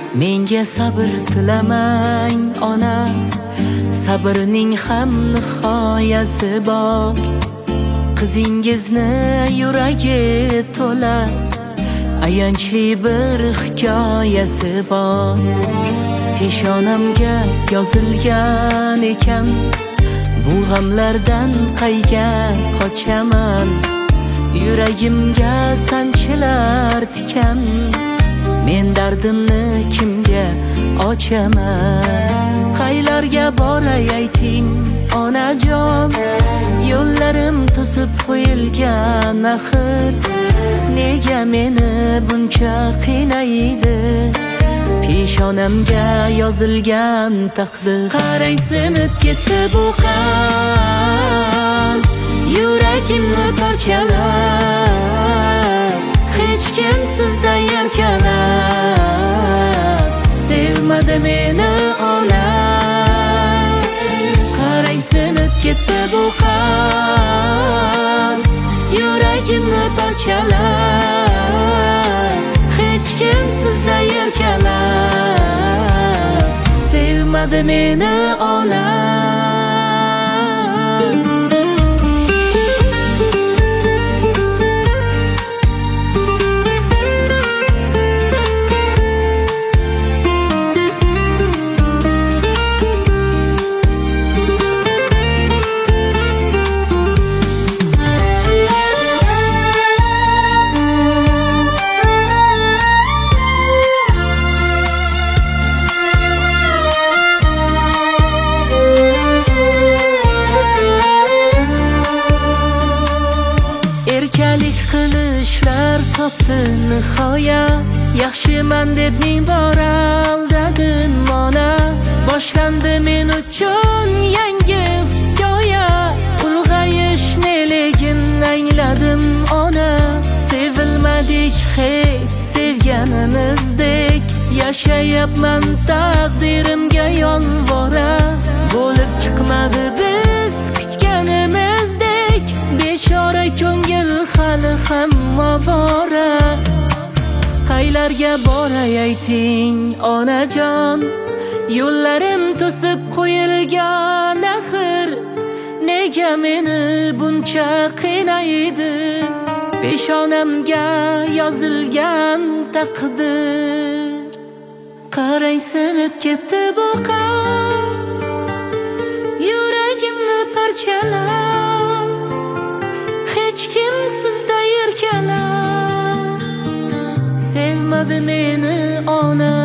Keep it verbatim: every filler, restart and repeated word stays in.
Menga sabr tilamang ona, sabrning ham nihoyasi bor. Qizingizni yuragi to'la, ayanchli bir hikoyasi bor. Peshonamga yozilgan ekan, bu g'amlardan qayga qochaman. Yuragimga sanchilar tikan, men dardimni kimga ochaman? Qaylarga boray ayting onajon, yo'llarim to'sib qo'yilgan axir. Nega meni buncha qiynaydi peshonamga yozilgan taqdir? Qarang, sinib ketdi bu qalb, yuragimni parchalab, hech kim sizdan erkalab sevmadi meni ona. Qarang, sinib ketdi bu qalb, yuragimni parchalab, hech kim sizdan erkalab sevmadi meni ona. Erkalik qilishlar topdi nihoya, yaxshiman deb ming bor aldadim ona. Boshlandi men uchun yangi hikoya, ulg'ayish neligin angladim ona. Sevilmadik hech sevganimizdek, yashayapman taqdirimga yolvora. Bo'lib chiqmadi biz kutganimizdek, bechora ko'ngil hali ham ovora. Qaylarga boray ayting onajon, yo'llarim to'sib qo'yilgan axir. Nega meni buncha qiynaydi peshonamga yozilgan taqdir? Qarang, sinib ketdi bu qalb, yuragimni parchalab, hech kim sizdan erkalab sevmadi meni ona.